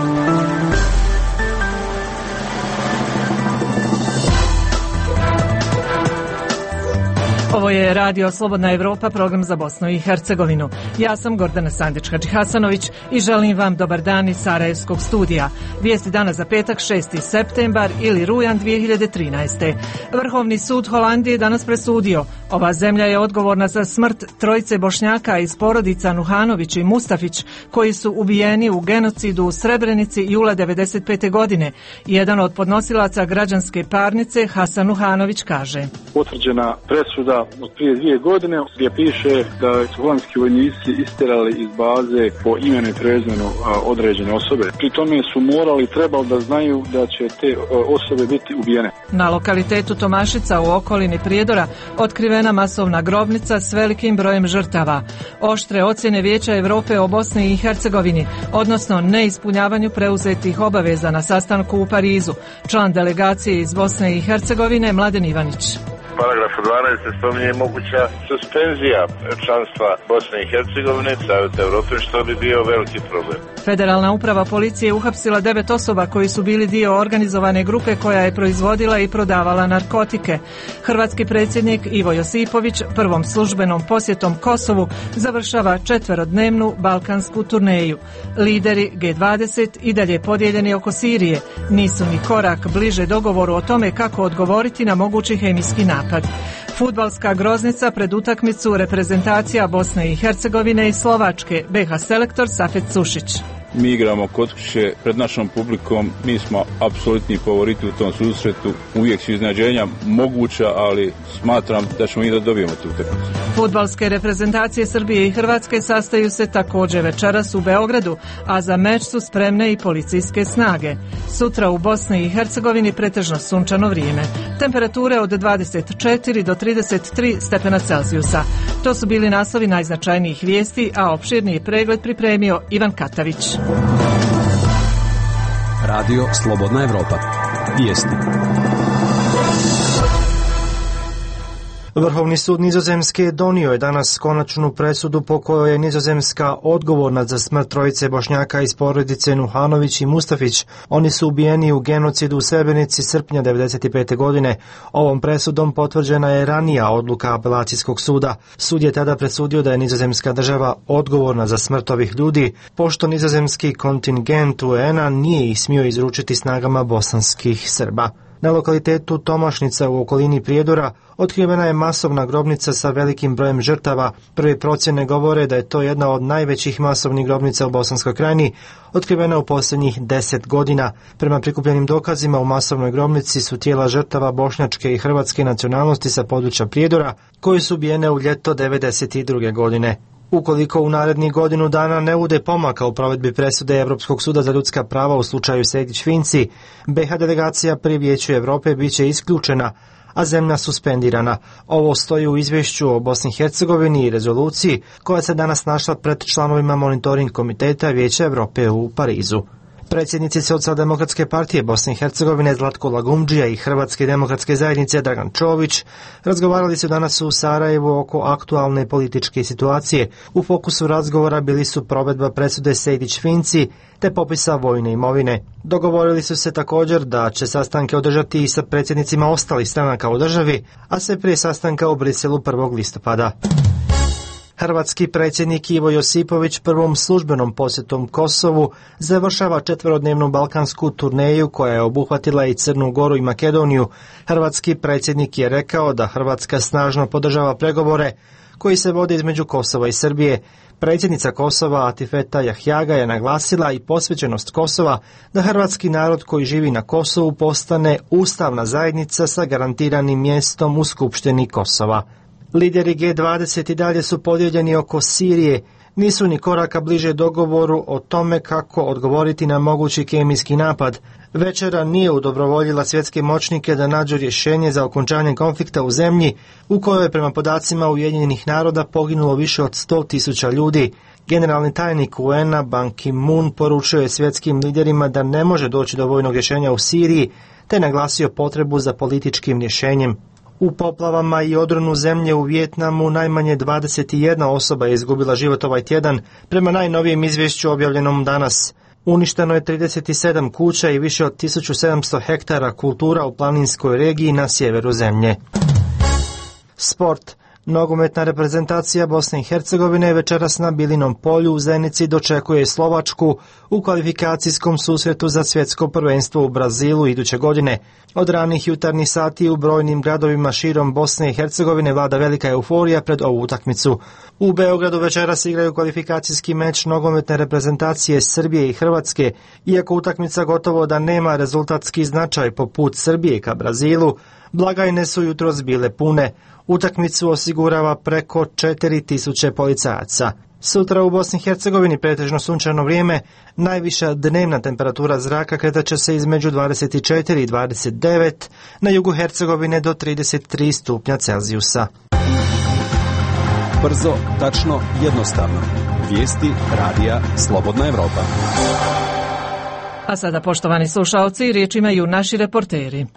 Ovo je Radio Slobodna Evropa, program za Bosnu i Hercegovinu. Ja sam Gordana Sandić-Hadžihasanović i želim vam dobar dan iz Sarajevskog studija. Vijesti danas za petak 6. septembar ili rujan 2013. Vrhovni sud Holandije danas presudio. Ova zemlja je odgovorna za smrt trojice Bošnjaka iz porodica Nuhanović i Mustafić koji su ubijeni u genocidu u Srebrenici jula 1995. godine. Jedan od podnosilaca građanske parnice, Hasan Nuhanović, kaže: Potvrđena presuda od prije 2 godine gdje piše da su holandski vojnici istjerali iz baze po imenu i prezimenu određene osobe. Pri tome su trebali da znaju da će te osobe biti ubijene. Na lokalitetu Tomašica u okolini Prijedora otkrivena masovna grobnica s velikim brojem žrtava. Oštre ocjene Vijeća Europe o Bosni i Hercegovini, odnosno neispunjavanju preuzetih obaveza na sastanku u Parizu. Član delegacije iz Bosne i Hercegovine Mladen Ivanić. Paragrafu 12 se spominje moguća suspenzija članstva Bosne i Hercegovine, Savjeta Europe, što bi bio veliki problem. Federalna uprava policije uhapsila 9 osoba koji su bili dio organizovane grupe koja je proizvodila i prodavala narkotike. Hrvatski predsjednik Ivo Josipović prvom službenom posjetom Kosovu završava 4-dnevnu balkansku turneju. Lideri G20 i dalje podijeljeni oko Sirije nisu ni korak bliže dogovoru o tome kako odgovoriti na mogući hemijski napad. Fudbalska groznica pred utakmicu reprezentacija Bosne i Hercegovine i Slovačke, BiH selektor Safet Sušić. Mi igramo kod kuće pred našom publikom, mi smo apsolutni favoriti u tom susretu, uvijek su iznenađenja moguća, ali smatram da ćemo i da dobijemo tu utakmicu. Fudbalske reprezentacije Srbije i Hrvatske sastaju se također večeras u Beogradu, a za meč su spremne i policijske snage. Sutra u Bosni i Hercegovini pretežno sunčano vrijeme. Temperature od 24 do 33 stepena Celzijusa. To su bili naslovi najznačajnijih vijesti, a opširniji pregled pripremio Ivan Katavić. Radio Slobodna Evropa. Vijesti. Vrhovni sud Nizozemske donio je danas konačnu presudu po kojoj je Nizozemska odgovorna za smrt trojice Bošnjaka iz porodice Nuhanović i Mustafić. Oni su ubijeni u genocidu u Srebrenici srpnja 1995. godine. Ovom presudom potvrđena je ranija odluka apelacijskog suda. Sud je tada presudio da je nizozemska država odgovorna za smrt ovih ljudi, pošto nizozemski kontingent UN-a nije ih smio izručiti snagama bosanskih Srba. Na lokalitetu Tomašnica u okolini Prijedora otkrivena je masovna grobnica sa velikim brojem žrtava. Prve procjene govore da je to jedna od najvećih masovnih grobnica u Bosanskoj krajini, otkrivena u posljednjih 10 godina. Prema prikupljenim dokazima u masovnoj grobnici su tijela žrtava bošnjačke i hrvatske nacionalnosti sa područja Prijedora, koji su ubijene u ljeto 1992. godine. Ukoliko u narednih godinu dana ne bude pomaka u provedbi presude Europskog suda za ljudska prava u slučaju Sejdić-Finci, BiH delegacija pri Vijeću Europe bit će isključena, a zemlja suspendirana. Ovo stoji u izvješću o Bosni i Hercegovini i rezoluciji koja se danas našla pred članovima monitoring komiteta Vijeća Europe u Parizu. Predsjednici Socijaldemokratske partije Bosne i Hercegovine Zlatko Lagumdžija i Hrvatske demokratske zajednice Dragan Čović razgovarali su danas u Sarajevu oko aktualne političke situacije. U fokusu razgovora bili su provedba presude Sejdić-Finci te popisa vojne imovine. Dogovorili su se također da će sastanke održati i sa predsjednicima ostalih stranaka u državi, a sve prije sastanka u Briselu 1. listopada. Hrvatski predsjednik Ivo Josipović prvom službenom posjetom Kosovu završava 4-dnevnu balkansku turneju koja je obuhvatila i Crnu Goru i Makedoniju. Hrvatski predsjednik je rekao da Hrvatska snažno podržava pregovore koji se vode između Kosova i Srbije. Predsjednica Kosova Atifeta Jahjaga je naglasila i posvećenost Kosova da hrvatski narod koji živi na Kosovu postane ustavna zajednica sa garantiranim mjestom u Skupštini Kosova. Lideri G20 i dalje su podijeljeni oko Sirije, nisu ni koraka bliže dogovoru o tome kako odgovoriti na mogući kemijski napad. Večera nije udobrovoljila svjetske moćnike da nađu rješenje za okončanje konflikta u zemlji u kojoj je prema podacima Ujedinjenih naroda poginulo više od 100.000 ljudi. Generalni tajnik UN-a Ban Ki-moon poručio je svjetskim liderima da ne može doći do vojnog rješenja u Siriji, te naglasio potrebu za političkim rješenjem. U poplavama i odronu zemlje u Vijetnamu najmanje 21 osoba je izgubila život ovaj tjedan, prema najnovijem izvješću objavljenom danas. Uništeno je 37 kuća i više od 1700 hektara kultura u planinskoj regiji na sjeveru zemlje. Sport. Nogometna reprezentacija Bosne i Hercegovine večeras na Bilinom polju u Zenici dočekuje Slovačku u kvalifikacijskom susretu za svjetsko prvenstvo u Brazilu iduće godine. Od ranih jutarnjih sati u brojnim gradovima širom Bosne i Hercegovine vlada velika euforija pred ovu utakmicu. U Beogradu večeras igraju kvalifikacijski meč nogometne reprezentacije Srbije i Hrvatske. Iako utakmica gotovo da nema rezultatski značaj poput Srbije ka Brazilu, blagajne su jutros bile pune. Utakmicu osigurava preko 4000 policajaca. Sutra u Bosni i Hercegovini pretežno sunčano vrijeme, najviša dnevna temperatura zraka kretat će se između 24 i 29, na jugu Hercegovine do 33 stupnja Celzijusa. Brzo, tačno, jednostavno. Vijesti radija Slobodna Evropa. A sada, poštovani slušaoci, riječ imaju naši reporteri.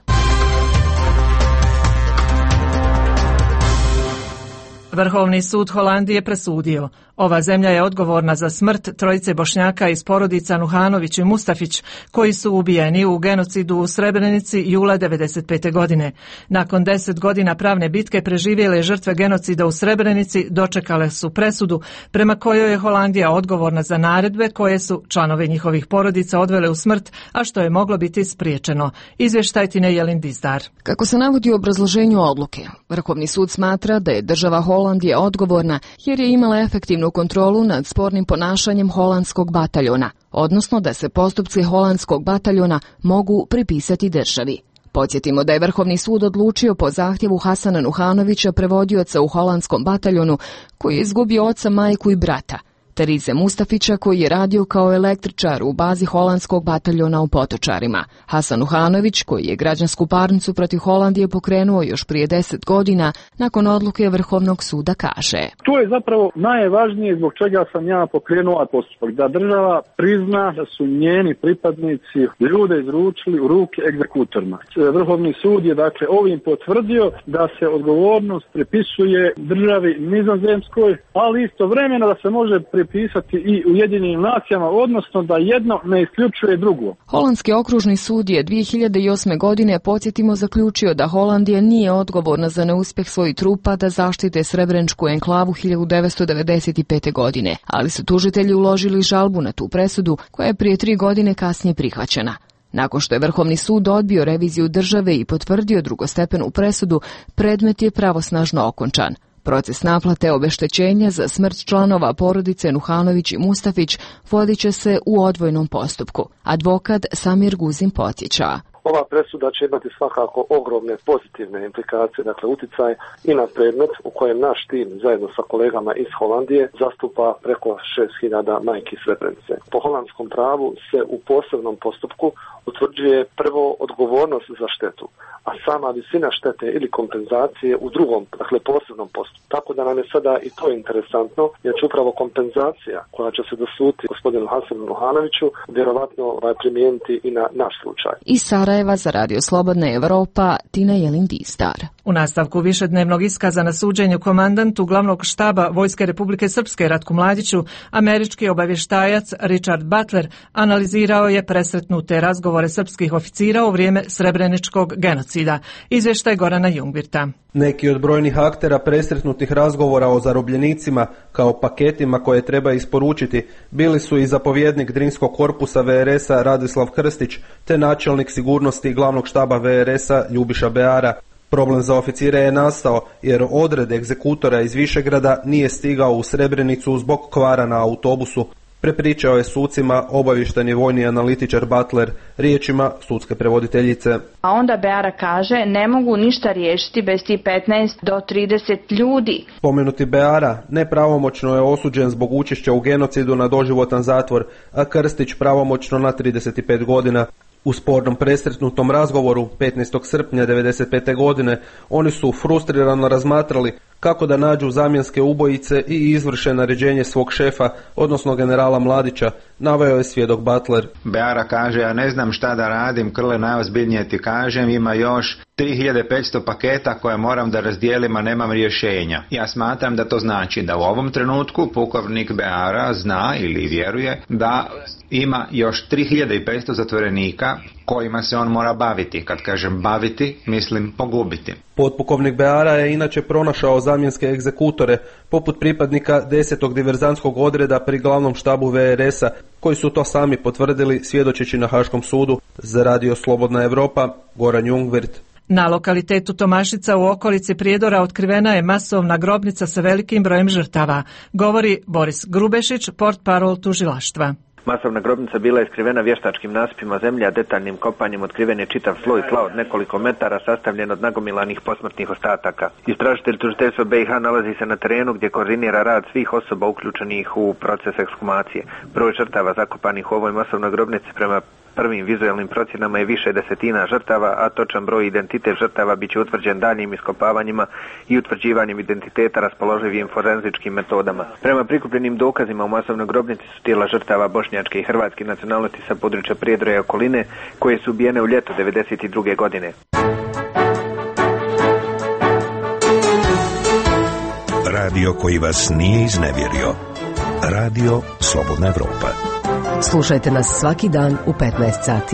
Vrhovni sud Holandije presudio. Ova zemlja je odgovorna za smrt trojice Bošnjaka iz porodica Nuhanović i Mustafić, koji su ubijeni u genocidu u Srebrenici jula 1995. godine. Nakon 10 godina pravne bitke preživjele žrtve genocida u Srebrenici dočekale su presudu prema kojoj je Holandija odgovorna za naredbe koje su članove njihovih porodica odvele u smrt, a što je moglo biti spriječeno. Izvještaj Tine Jelin Dizdar. Kako se navodi u obrazloženju odluke, Vrhovni sud smatra da je država Holandija odgovorna jer je imala efektivnu kontrolu nad spornim ponašanjem holandskog bataljona, odnosno da se postupci holandskog bataljona mogu pripisati državi. Podsjetimo da je Vrhovni sud odlučio po zahtjevu Hasana Nuhanovića, prevodioca u holandskom bataljonu, koji je izgubio oca, majku i brata, Terize Mustafića, koji je radio kao električar u bazi holandskog bataljona u Potočarima. Hasan Nuhanović, koji je građansku parnicu protiv Holandije pokrenuo još prije 10 godina, nakon odluke Vrhovnog suda kaže: To je zapravo najvažnije zbog čega sam ja pokrenuo ovaj postupak, da država prizna da su njeni pripadnici ljude izručili u ruke egzekutorima. Vrhovni sud je dakle ovim potvrdio da se odgovornost pripisuje državi Nizozemskoj, ali istovremeno da se može pisati i Ujedinjenim nacijama, odnosno da jedno ne isključuje drugo. Holandski okružni sud je 2008. godine, podsjetimo, zaključio da Holandija nije odgovorna za neuspjeh svojih trupa da zaštite Srebreničku enklavu 1995. godine, ali su tužitelji uložili žalbu na tu presudu koja je prije 3 godine kasnije prihvaćena. Nakon što je Vrhovni sud odbio reviziju države i potvrdio drugostepenu presudu, predmet je pravosnažno okončan. Proces naplate obeštećenja za smrt članova porodice Nuhanović i Mustafić vodit će se u odvojnom postupku. Advokat Samir Guzin podsjeća: Ova presuda će imati svakako ogromne pozitivne implikacije, dakle uticaj i na predmet u kojem naš tim zajedno sa kolegama iz Holandije zastupa preko 6000 majki Srebrenice. Po holandskom pravu se u posebnom postupku utvrđuje prvo odgovornost za štetu, a sama visina štete ili kompenzacije u drugom, dakle posebnom postupku. Tako da nam je sada i to interesantno, jer će upravo kompenzacija koja će se dosuditi gospodinu Hasanu Nuhanoviću vjerovatno primijeniti i na naš slučaj. Iz Sarajeva za Radio Slobodna Evropa, Tina Jelin Dizdar. U nastavku višednevnog iskaza na suđenju komandantu glavnog štaba Vojske Republike Srpske Ratku Mladiću, američki obavještajac Richard Butler analizirao je presretnute razgovore srpskih oficira u vrijeme Srebreničkog genocida. Izvještaj Gorana Jungvirta. Neki od brojnih aktera presretnutih razgovora o zarobljenicima kao paketima koje treba isporučiti bili su i zapovjednik Drinskog korpusa VRS-a Radislav Krstić te načelnik sigurnosti glavnog štaba VRS-a Ljubiša Beara. Problem za oficire je nastao jer odred egzekutora iz Višegrada nije stigao u Srebrenicu zbog kvara na autobusu. Prepričao je sucima obavješteni vojni analitičar Butler riječima sudske prevoditeljice. A onda Beara kaže: ne mogu ništa riješiti bez ti 15 do 30 ljudi. Spomenuti Beara nepravomoćno je osuđen zbog učešća u genocidu na doživotan zatvor, a Krstić pravomoćno na 35 godina. U spornom presretnutom razgovoru 15. srpnja 1995. godine oni su frustrirano razmatrali kako da nađu zamjenske ubojice i izvrše naređenje svog šefa, odnosno generala Mladića, naveo je svjedok Butler. Beara kaže, ja ne znam šta da radim, Krle, najozbiljnije ti kažem, ima još 3500 paketa koje moram da razdijelim, a nemam rješenja. Ja smatram da to znači da u ovom trenutku pukovnik Beara zna ili vjeruje da ima još 3500 zatvorenika kojima se on mora baviti. Kad kažem baviti, mislim pogubiti. Potpukovnik Beara je inače pronašao zamjenske egzekutore, poput pripadnika 10. diverzantskog odreda pri glavnom štabu VRS-a, koji su to sami potvrdili svjedočeći na Haškom sudu. Za Radio Slobodna Evropa, Goran Jungwirth. Na lokalitetu Tomašica u okolici Prijedora otkrivena je masovna grobnica sa velikim brojem žrtava, govori Boris Grubešić, portparol tužilaštva. Masovna grobnica bila je skrivena vještačkim nasipima zemlje, a detaljnim kopanjem otkriven je čitav sloj tla od nekoliko metara sastavljen od nagomilanih posmrtnih ostataka. Istražitelj tužiteljstva BiH nalazi se na terenu gdje koordinira rad svih osoba uključenih u proces ekshumacije. Broj žrtava zakopanih u ovoj masovnoj grobnici prema prvim vizualnim procjenama je više desetina žrtava, a točan broj identitet žrtava bit će utvrđen daljnjim iskopavanjima i utvrđivanjem identiteta raspoloživim forenzičkim metodama. Prema prikupljenim dokazima u masovnoj grobnici su tijela žrtava bošnjačke i hrvatske nacionalnosti sa područja Prijedora i okoline, koje su ubijene u ljeto 1992. godine. Radio koji vas nije iznevjerio. Radio Slobodna Evropa. Slušajte nas svaki dan u 15 sati.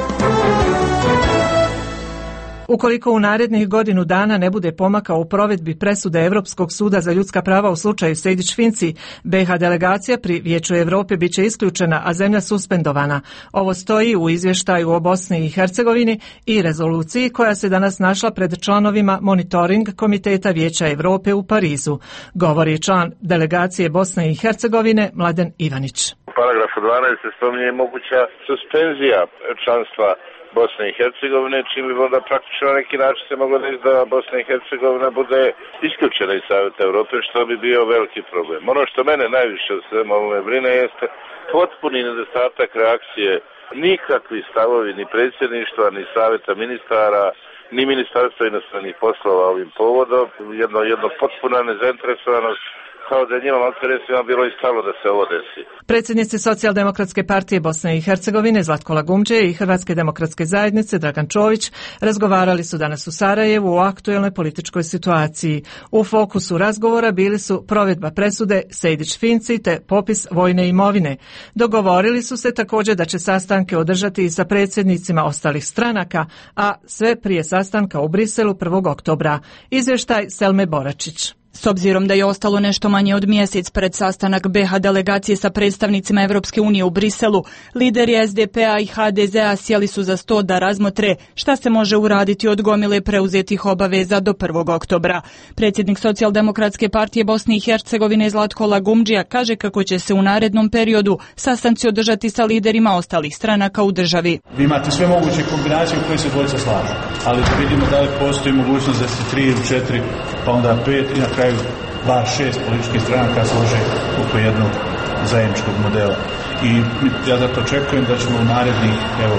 Ukoliko u narednih godinu dana ne bude pomaka u provedbi presude Europskog suda za ljudska prava u slučaju Sejdić-Finci, BiH delegacija pri Vijeću Europe bit će isključena, a zemlja suspendovana. Ovo stoji u izvještaju o Bosni i Hercegovini i rezoluciji koja se danas našla pred članovima monitoring Komiteta Vijeća Europe u Parizu, govori član delegacije Bosne i Hercegovine Mladen Ivanić. U paragrafu 12 se spominje moguća suspenzija članstva Bosne i Hercegovine, čim bi onda praktično na neki način se moglo reći da Bosna i Hercegovina bude isključena iz Savjeta Europe, što bi bio veliki problem. Ono što mene najviše u svemu ovome brine jeste potpuni nedostatak reakcije, nikakvi stavovi ni predsjedništva, ni Savjeta ministara, ni Ministarstva inostranih poslova ovim povodom, jedno potpuna nezainteresovanost, kao da je njima malteresima bilo i stalo da se ovo desi. Predsjednici Socijaldemokratske partije Bosne i Hercegovine Zlatko Lagumdže i Hrvatske demokratske zajednice Dragan Čović razgovarali su danas u Sarajevu o aktuelnoj političkoj situaciji. U fokusu razgovora bili su provedba presude Sejdić-Finci te popis vojne imovine. Dogovorili su se također da će sastanke održati i sa predsjednicima ostalih stranaka, a sve prije sastanka u Briselu 1. oktobra. Izvještaj Selme Boračić. S obzirom da je ostalo nešto manje od mjesec pred sastanak BiH delegacije sa predstavnicima Europske unije u Briselu, lideri SDP-a i HDZ-a sjeli su za sto da razmotre šta se može uraditi od gomile preuzetih obaveza do 1. oktobra. Predsjednik Socijaldemokratske partije Bosne i Hercegovine Zlatko Lagumdžija kaže kako će se u narednom periodu sastanci održati sa liderima ostalih stranaka u državi. Vi imate sve moguće kombinacije u koje se dvojica slažu, ali da vidimo da li postoji mogućnost da se 3 ili 4, pa onda 5 i na kraju 2-6 političkih stranaka slože oko jednog zajedničkog modela. I ja zato očekujem da ćemo u narednih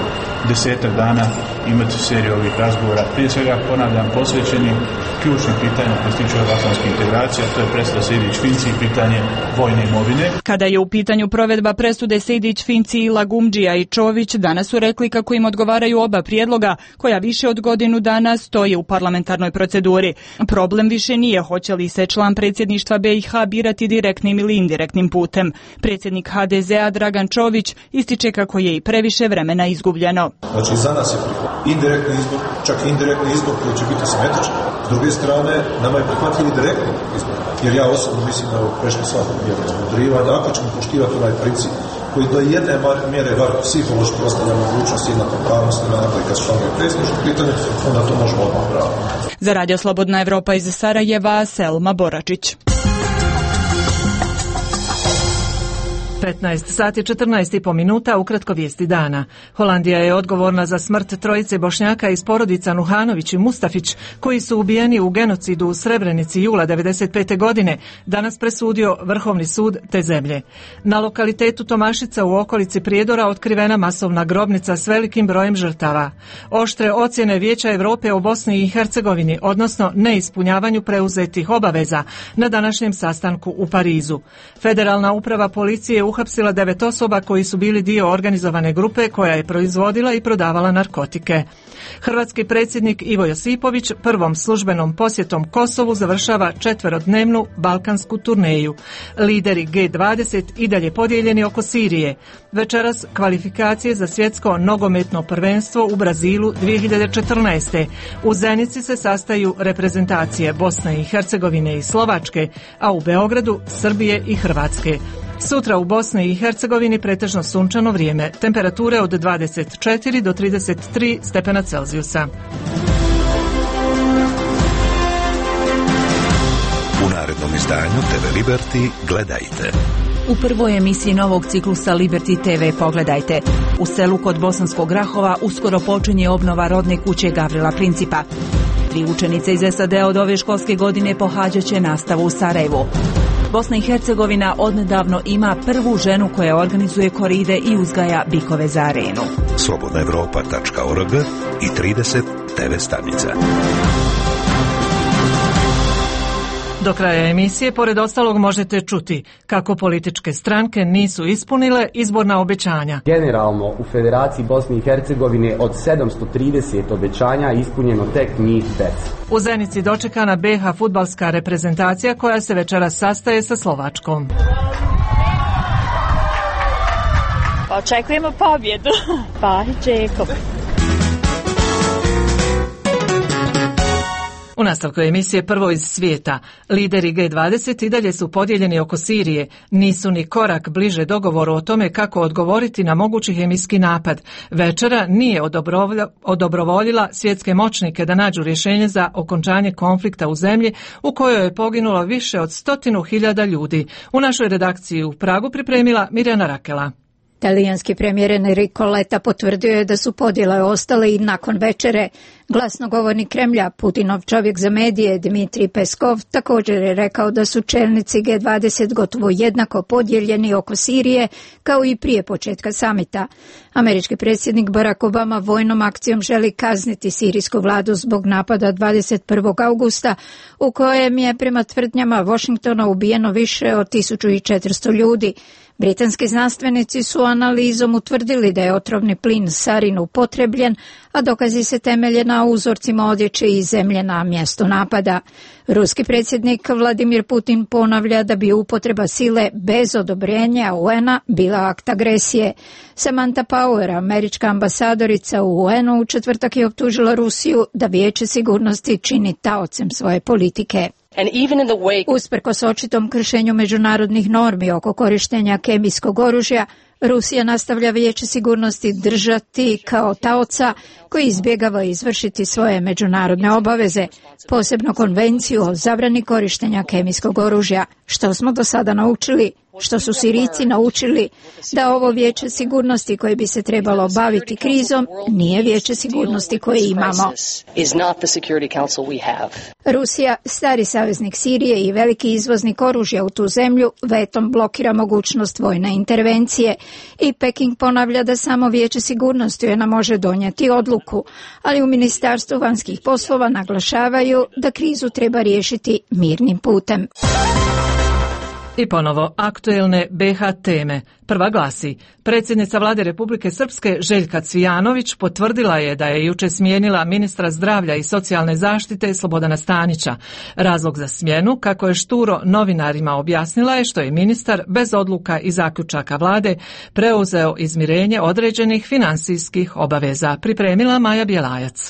10 dana imati seriju ovih razgovora. Prije svega, ponavljam, posvećeni ključnim pitanjima koje se tiču euroatlantske integracije, to je presuda Sejdić-Finci i pitanje vojne imovine. Kada je u pitanju provedba presude Sejdić-Finci, i Lagumdžija i Čović danas su rekli kako im odgovaraju oba prijedloga koja više od godinu dana stoje u parlamentarnoj proceduri. Problem više nije hoće li se član predsjedništva BiH birati direktnim ili indirektnim putem. Predsjednik HDZ-a Dragan Čović ističe kako je i previše vremena izgubljeno. Znači za nas je indirektni izbor, čak i indirektni izbor koji će biti simetričan. S druge strane, nama je prihvatljiv direktni izbor. Jer ja osobno mislim da je prešlo svakog mjera izbodrivanja. Ako ćemo poštivati onaj princip koji do jedne mjere var psihološki ostavlja mogućnost jednakopravnosti naroda i kad su članovi predsjedništva pitanja, onda to možemo odmah pravo. Za Radio Slobodna Evropa iz Sarajeva, Selma Boračić. 15 sati 14,5 minuta, ukratko vijesti dana. Holandija je odgovorna za smrt trojice Bošnjaka iz porodica Nuhanović i Mustafić, koji su ubijeni u genocidu u Srebrenici jula 1995. godine, danas presudio Vrhovni sud te zemlje. Na lokalitetu Tomašica u okolici Prijedora otkrivena masovna grobnica s velikim brojem žrtava. Oštre ocjene Vijeća Europe o Bosni i Hercegovini, odnosno neispunjavanju preuzetih obaveza na današnjem sastanku u Parizu. Federalna uprava policije uhapsila 9 osoba koji su bili dio organizovane grupe koja je proizvodila i prodavala narkotike. Hrvatski predsjednik Ivo Josipović prvom službenom posjetom Kosovu završava 4-dnevnu balkansku turneju. Lideri G20 i dalje podijeljeni oko Sirije. Večeras kvalifikacije za svjetsko nogometno prvenstvo u Brazilu 2014. U Zenici se sastaju reprezentacije Bosne i Hercegovine i Slovačke, a u Beogradu Srbije i Hrvatske. Sutra u Bosni i Hercegovini pretežno sunčano vrijeme, temperature od 24 do 33 stepena Celzijusa. U narednom izdanju TV Liberty gledajte. U prvoj emisiji novog ciklusa Liberty TV pogledajte. U selu kod Bosanskog Grahova uskoro počinje obnova rodne kuće Gavrila Principa. 3 učenice iz SAD-a od ove školske godine pohađat će nastavu u Sarajevu. Bosna i Hercegovina odnedavno ima prvu ženu koja organizuje koride i uzgaja bikove za arenu. slobodnaevropa.org i 30 TV stanica. Do kraja emisije, pored ostalog, možete čuti kako političke stranke nisu ispunile izborna obećanja. Generalno, u Federaciji Bosne i Hercegovine od 730 obećanja ispunjeno tek njih 10. U Zenici dočekana BiH fudbalska reprezentacija koja se večeras sastaje sa Slovačkom. Očekujemo pobjedu. Pahić Jakob. U nastavku emisije Prvo iz svijeta. Lideri G20 i dalje su podijeljeni oko Sirije. Nisu ni korak bliže dogovoru o tome kako odgovoriti na mogući hemijski napad. Večera nije odobrovoljila svjetske moćnike da nađu rješenje za okončanje konflikta u zemlji u kojoj je poginulo više od 100.000 ljudi. U našoj redakciji u Pragu pripremila Mirjana Rakela. Talijanski premijer Enrico Letta potvrdio je da su podjele ostale i nakon večere. Glasnogovornik Kremlja, Putinov čovjek za medije Dmitrij Peskov, također je rekao da su čelnici G20 gotovo jednako podijeljeni oko Sirije kao i prije početka samita. Američki predsjednik Barack Obama vojnom akcijom želi kazniti sirijsku vladu zbog napada 21. augusta u kojem je prema tvrdnjama Washingtona ubijeno više od 1400 ljudi. Britanski znanstvenici su analizom utvrdili da je otrovni plin sarin upotrebljen, a dokazi se temelje na uzorcima odjeće iz zemlje na mjestu napada. Ruski predsjednik Vladimir Putin ponavlja da bi upotreba sile bez odobrenja UN-a bila akt agresije. Samantha Power, američka ambasadorica u UN-u, u četvrtak je optužila Rusiju da Vijeće sigurnosti čini taocem svoje politike. Usprkos očitom kršenju međunarodnih normi oko korištenja kemijskog oružja, Rusija nastavlja Vijeće sigurnosti držati kao taoca koji izbjegava izvršiti svoje međunarodne obaveze, posebno konvenciju o zabrani korištenja kemijskog oružja. Što smo do sada naučili? Što su Sirijci naučili? Da ovo Vijeće sigurnosti koje bi se trebalo baviti krizom nije Vijeće sigurnosti koje imamo. Rusija, stari saveznik Sirije i veliki izvoznik oružja u tu zemlju, vetom blokira mogućnost vojne intervencije i Peking ponavlja da samo Vijeće sigurnosti ona može donijeti odluku, ali u Ministarstvu vanjskih poslova naglašavaju da krizu treba riješiti mirnim putem. I ponovo aktuelne BiH teme. Prva glasi: predsjednica Vlade Republike Srpske Željka Cvijanović potvrdila je da je jučer smijenila ministra zdravlja i socijalne zaštite Slobodana Stanića. Razlog za smjenu, kako je šturo novinarima objasnila, je što je ministar bez odluka i zaključaka Vlade preuzeo izmirenje određenih financijskih obaveza. Pripremila Maja Bjelajac.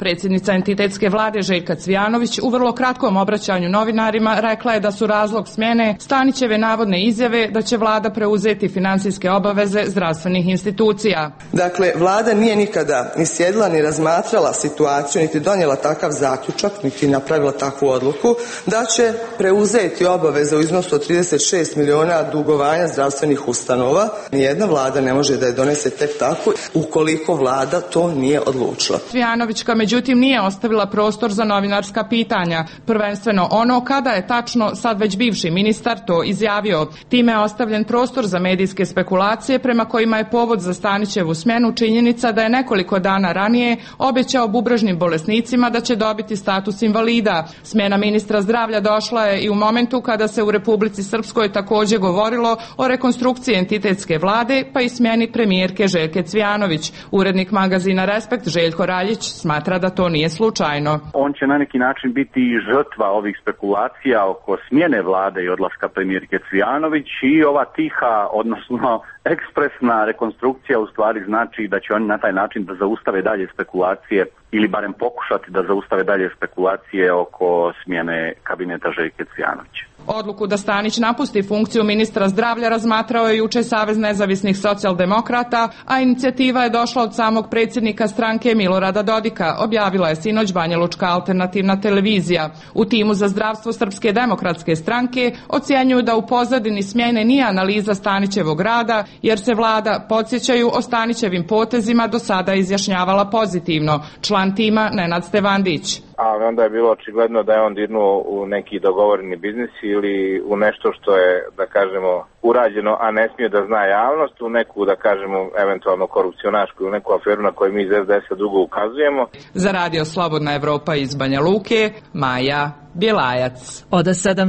Predsjednica entitetske vlade Željka Cvijanović u vrlo kratkom obraćanju novinarima rekla je da su razlog smjene Stanićeve navodne izjave da će vlada preuzeti financijske obaveze zdravstvenih institucija. Dakle, vlada nije nikada ni sjedila ni razmatrala situaciju, niti donijela takav zaključak, niti napravila takvu odluku da će preuzeti obaveze u iznosu od 36 miliona dugovanja zdravstvenih ustanova. Nijedna vlada ne može da je donese tek tako ukoliko vlada to nije odlučila. Cvijanovićka međutim nije ostavila prostor za novinarska pitanja, prvenstveno ono kada je tačno sad već bivši ministar to izjavio. Time je ostavljen prostor za medijske spekulacije prema kojima je povod za Stanićevu smjenu činjenica da je nekoliko dana ranije obećao bubrežnim bolesnicima da će dobiti status invalida. Smjena ministra zdravlja došla je i u momentu kada se u Republici Srpskoj također govorilo o rekonstrukciji entitetske vlade pa i smjeni premijerke Željke Cvijanović. Urednik magazina Respekt Željko Raljić smatra da to nije slučajno. On će na neki način biti žrtva ovih spekulacija oko smjene vlade i odlaska premijerke Cvijanović i ova tiha, odnosno ekspresna rekonstrukcija u stvari znači da će oni na taj način da zaustave dalje spekulacije ili barem pokušati da zaustave dalje spekulacije oko smjene kabineta Željke Cvijanovića. Odluku da Stanić napusti funkciju ministra zdravlja razmatrao je jučer Savez nezavisnih socijaldemokrata, a inicijativa je došla od samog predsjednika stranke Milorada Dodika, objavila je sinoć Banjalučka alternativna televizija. U timu za zdravstvo Srpske demokratske stranke ocjenjuju da u pozadini smjene nije analiza Stanićevog rada, jer se vlada, podsjećaju, o Stanićevim potezima do sada izjašnjavala pozitivno. Član tima Nenad Stevandić. A onda je bilo očigledno da je on dirnuo u neki dogovoreni biznis ili u nešto što je, da kažemo, urađeno, a ne smije da zna javnost, u neku, da kažemo, eventualno korupcionašku, u neku aferu na koju mi iz SDS-a dugo ukazujemo. Za Radio Slobodna Evropa iz Banja Luke, Maja Bjelajac. Od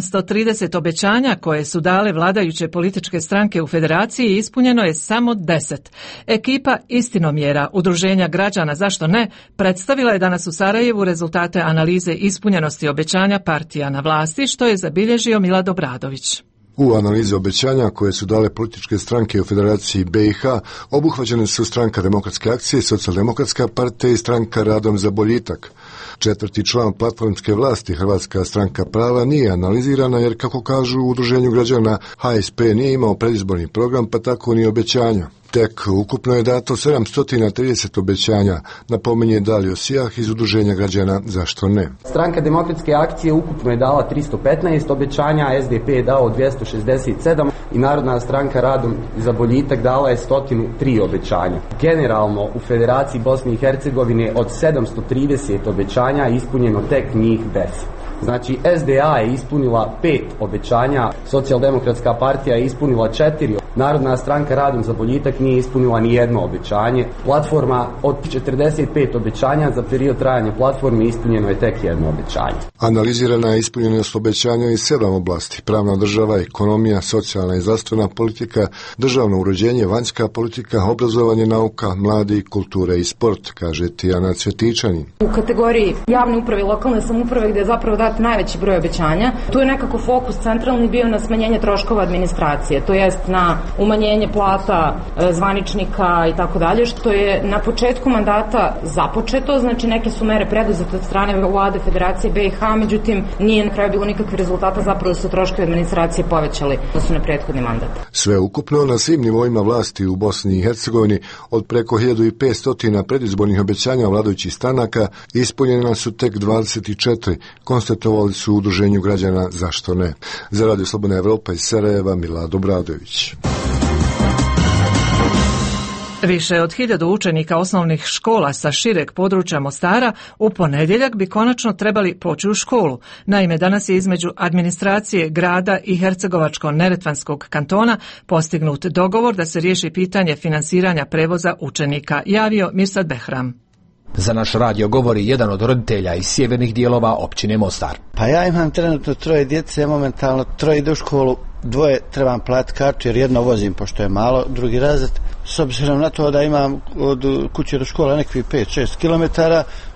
730 obećanja koje su dale vladajuće političke stranke u federaciji ispunjeno je samo 10. Ekipa Istinomjera, Udruženja građana Zašto ne, predstavila je danas u Sarajevu rezultate analize ispunjenosti obećanja partija na vlasti, što je zabilježio Milad Obradović. U analizi obećanja koje su dale političke stranke u Federaciji BiH obuhvaćene su Stranka demokratske akcije, Socijaldemokratska partija i Stranka Radom za boljitak. Četvrti član platformske vlasti, Hrvatska stranka prava, nije analizirana jer, kako kažu u Udruženju građana, HSP nije imao predizborni program, pa tako ni obećanja. Tek ukupno je dato 730 obećanja, napominje Dalio Sijah iz Udruženja građana Zašto ne. Stranka demokratske akcije ukupno je dala 315 obećanja, SDP je dao 267 i Narodna stranka Radom za boljitak dala je 103 obećanja. Generalno u Federaciji Bosne i Hercegovine od 730 obećanja ispunjeno tek njih 10. Znači, SDA je ispunila 5 obećanja, Socijaldemokratska partija je ispunila 4, Narodna stranka Radom za boljitak nije ispunila ni jedno obećanje. Platforma od 45 obećanja za period trajanja platforme ispunjeno je tek jedno obećanje. Analizirana je ispunjenost obećanja iz 7 oblasti: pravna država, ekonomija, socijalna i zdravstvena politika, državno uređenje, vanjska politika, obrazovanje, nauka, mladi, kultura i sport, kaže Tijana Cvjetičanin. U kategoriji javne uprave i lokalne samouprave gdje je zapravo dat najveći broj obećanja, tu je nekako fokus centralni bio na smanjenje troškova administracije, to jest na umanjenje plata zvaničnika i tako dalje, što je na početku mandata započeto, znači neke su mere preduzete od strane vlade Federacije BiH, međutim nije na kraju bilo nikakvih rezultata, zapravo su troškovi administracije povećali da su na prethodni mandat. Sve ukupno na svim nivoima vlasti u Bosni i Hercegovini od preko 1500 predizbornih obećanja vladajućih stranaka ispunjena su tek 24, konstatovali su u Udruženju građana Zašto ne. Za Radio Slobodna Evropa iz Sarajeva, Milad Obradović. Više od 1000 učenika osnovnih škola sa šireg područja Mostara u ponedjeljak bi konačno trebali poći u školu. Naime, danas je između administracije grada i Hercegovačko-Neretvanskog kantona postignut dogovor da se riješi pitanje finansiranja prevoza učenika, javio Mirsad Behram. Za naš radio govori jedan od roditelja iz sjevernih dijelova općine Mostar. Pa ja imam trenutno 3 djece, momentalno 3 idu u školu, 2 trebam platiti kartu jer jedno vozim pošto je malo, drugi razred. S obzirom na to da imam od kuće do škola nekih 5-6 km,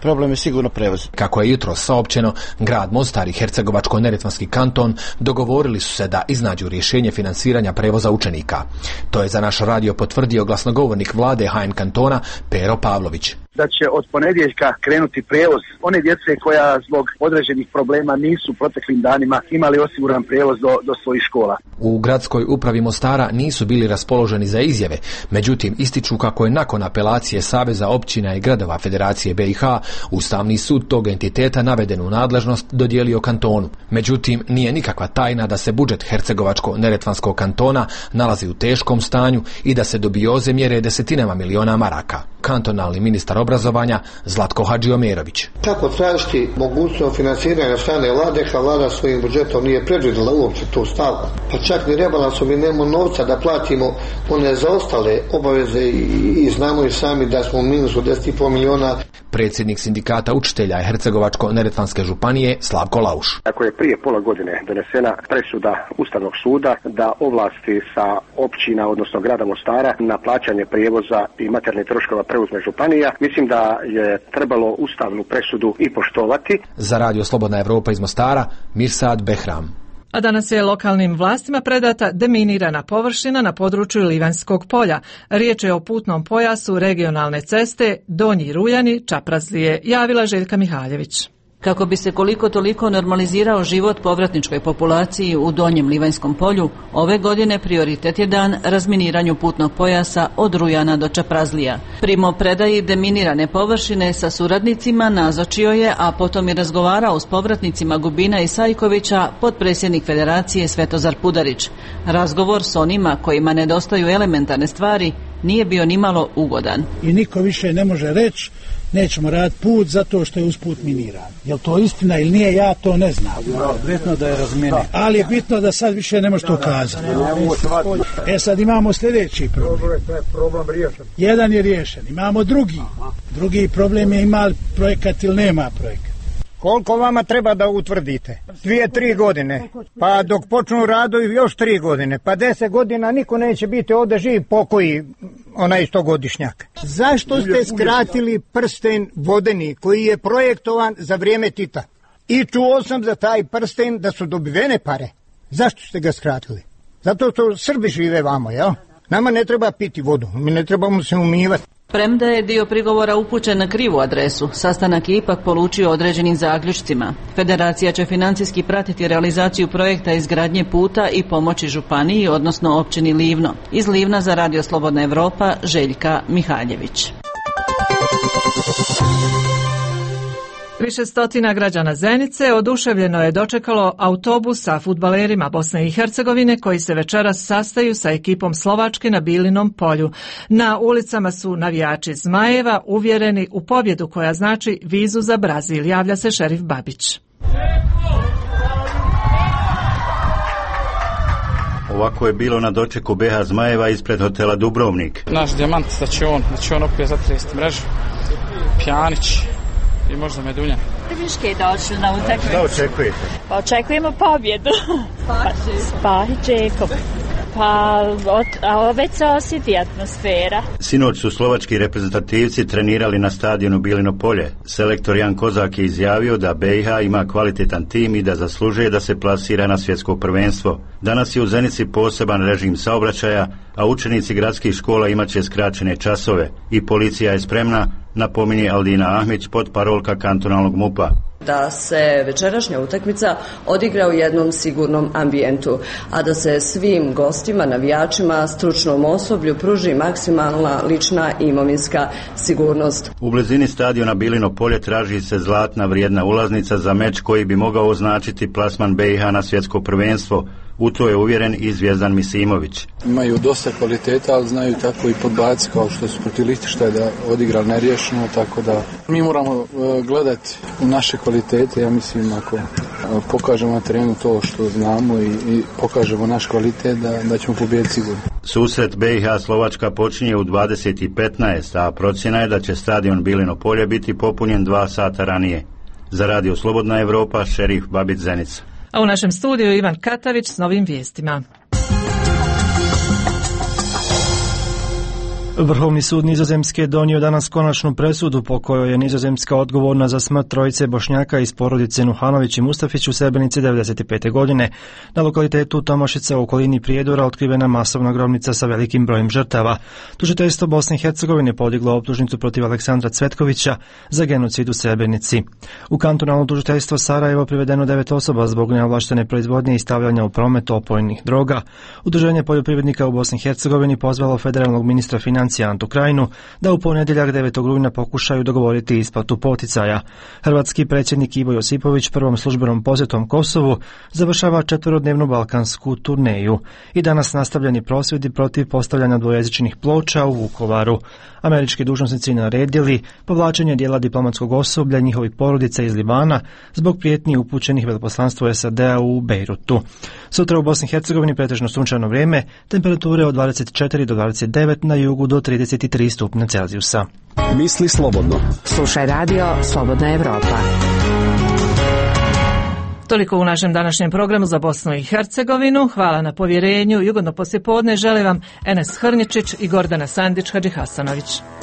problem je sigurno prevoz. Kako je jutros saopćeno, grad Mostar i Hercegovačko-neretvanski kanton dogovorili su se da iznađu rješenje finansiranja prevoza učenika. To je za naš radio potvrdio glasnogovornik vlade HN kantona Pero Pavlović. Da će od ponedjeljka krenuti prijevoz one djece koja zbog određenih problema nisu proteklim danima imali osiguran prijevoz do svojih škola. U gradskoj upravi Mostara nisu bili raspoloženi za izjave, međutim ističu kako je nakon apelacije Saveza općina i gradova Federacije BiH Ustavni sud tog entiteta navedenu nadležnost dodijelio kantonu. Međutim, nije nikakva tajna da se budžet Hercegovačko-neretvanskog kantona nalazi u teškom stanju i da se dubioze mjere desetinama miliona maraka. Kantonalni ministar obrazovanja Zlatko Hadžiomerović. Kako tražiti mogućnost financiranja strane vlade, kad vlada svojim budžetom nije predvidjela uopće tu stavku. Pa čak ni rebalansom mi nemamo novca da platimo one zaostale obaveze i znamo i sami da smo u minusu 10,5 miliona. Predsjednik sindikata učitelja Hercegovačko-neretvanske županije Slavko Lauš. Ako je prije pola godine donesena presuda Ustavnog suda da ovlasti sa općina, odnosno grada Mostara na plaćanje prijevoza i materijalnih troškova preuzme županija, mislim da je trebalo ustavnu presudu i poštovati. Za Radio Slobodna Evropa iz Mostara, Mirsad Behram. A danas je lokalnim vlastima predata deminirana površina na području Livanjskog polja. Riječ je o putnom pojasu regionalne ceste Donji Ruljani, Čaprazlije, javila Željka Mihaljević. Kako bi se koliko toliko normalizirao život povratničkoj populaciji u Donjem Livanjskom polju, ove godine prioritet je dan razminiranju putnog pojasa od Rujana do Čaprazlija. Primopredaji deminirane površine sa suradnicima nazočio je, a potom i razgovarao s povratnicima Gubina i Sajkovića, potpredsjednik Federacije Svetozar Pudarić. Razgovor s onima kojima nedostaju elementarne stvari nije bio nimalo ugodan. I niko više ne može reći nećemo raditi put zato što je usput miniran. Je li to istina ili nije, ja to ne znam. Bitno da je razminiran. Ali je bitno da sad više ne može to kazati. Sad imamo sljedeći problem. Jedan je riješen. Imamo drugi. Drugi problem je ima li projekat ili nema projekat. Koliko vama treba da utvrdite? 2-3 godine. Pa dok počnu radovi još 3 godine. Pa 10 godina niko neće biti ovdje živ pokoji onaj 100-godišnjak. Zašto ste skratili prsten vodeni koji je projektovan za vrijeme Tita? I čuo sam za taj prsten da su dobivene pare. Zašto ste ga skratili? Zato što Srbi žive vamo, jel? Nama ne treba piti vodu, mi ne trebamo se umivati. Premda je dio prigovora upućen na krivu adresu, sastanak je ipak polučio određenim zaključcima. Federacija će financijski pratiti realizaciju projekta izgradnje puta i pomoći županiji, odnosno općini Livno. Iz Livna za Radio Slobodna Evropa, Željka Mihaljević. Više stotina građana Zenice oduševljeno je dočekalo autobus sa fudbalerima Bosne i Hercegovine koji se večeras sastaju sa ekipom Slovačke na Bilinom polju. Na ulicama su navijači Zmajeva uvjereni u pobjedu koja znači vizu za Brazil, javlja se Šerif Babić. Ovako je bilo na dočeku BH Zmajeva ispred hotela Dubrovnik. Naš dijamant da će on opet zatresti mrežu. Pjanić i možda Meduljan. Trbiške je došli na utakmicu. Šta očekujete? Pa očekujemo pobjedu. Spahić Jakob. Pa već se osjeti atmosfera. Sinoć su slovački reprezentativci trenirali na stadionu Bilino polje. Selektor Jan Kozak je izjavio da BiH ima kvalitetan tim i da zaslužuje da se plasira na svjetsko prvenstvo. Danas je u Zenici poseban režim saobraćaja, a učenici gradskih škola imaće skraćene časove. I policija je spremna, napominje Aldina Ahmić, potparolka kantonalnog MUP-a. Da se večerašnja utakmica odigra u jednom sigurnom ambijentu, a da se svim gostima, navijačima, stručnom osoblju pruži maksimalna lična i imovinska sigurnost. U blizini stadiona Bilino polje traži se zlatna vrijedna ulaznica za meč koji bi mogao označiti plasman BiH na svjetsko prvenstvo. U to je uvjeren i Zvijezdan Misimović. Imaju dosta kvaliteta, ali znaju tako i podbaciti kao što su protiv Lihtenštajna da odigrali neriješeno, tako da mi moramo gledati u naše kvalitete. Ja mislim ako pokažemo na terenu to što znamo i pokažemo naš kvalitet da ćemo pobijediti sigurno. Susret BiH Slovačka počinje u 20:15, a procjena je da će stadion Bilino polje biti popunjen 2 sata ranije. Za Radio Slobodna Evropa, Šerif Babić, Zenica. A u našem studiju Ivan Katavić s novim vijestima. Vrhovni sud Nizozemske je donio danas konačnu presudu po kojoj je Nizozemska odgovorna za smrt trojice Bošnjaka iz porodice Nuhanović i Mustafić u Srebrenici 1995. godine. Na lokalitetu Tomašica u okolini Prijedora otkrivena masovna grobnica sa velikim brojem žrtava. Tužiteljstvo Bosne i Hercegovine podiglo optužnicu protiv Aleksandra Cvetkovića za genocid u Srebrenici. U kantonalno tužiteljstvo Sarajevo privedeno 9 osoba zbog neovlaštene proizvodnje i stavljanja u promet opojnih droga. Udruženje poljoprivrednika u Bosni i Hercegovini pozvalo federalnog ministra financija Antu Krajinu da u ponedjeljak 9. rujna pokušaju dogovoriti isplatu poticaja. Hrvatski predsjednik Ivo Josipović prvom službenom posjetom Kosovu završava 4-dnevnu balkansku turneju i danas nastavljeni prosvjedi protiv postavljanja dvojezičnih ploča u Vukovaru. Američki dužnosnici naredili povlačenje dijela diplomatskog osoblja i njihovih porodica iz Libana zbog prijetnji upućenih veleposlanstvu SAD-a u Bejrutu. Sutra u Bosni i Hercegovini pretežno sunčano vrijeme, temperature od 24 do 29, na jugu do 33 stupnja Celzijusa. Misli slobodno. Slušaj radio Slobodna Evropa. Toliko u našem današnjem programu za Bosnu i Hercegovinu. Hvala na povjerenju i ugodno poslijepodne žele vam Enes Hrnječić i Gordana Sandić Hadžihasanović.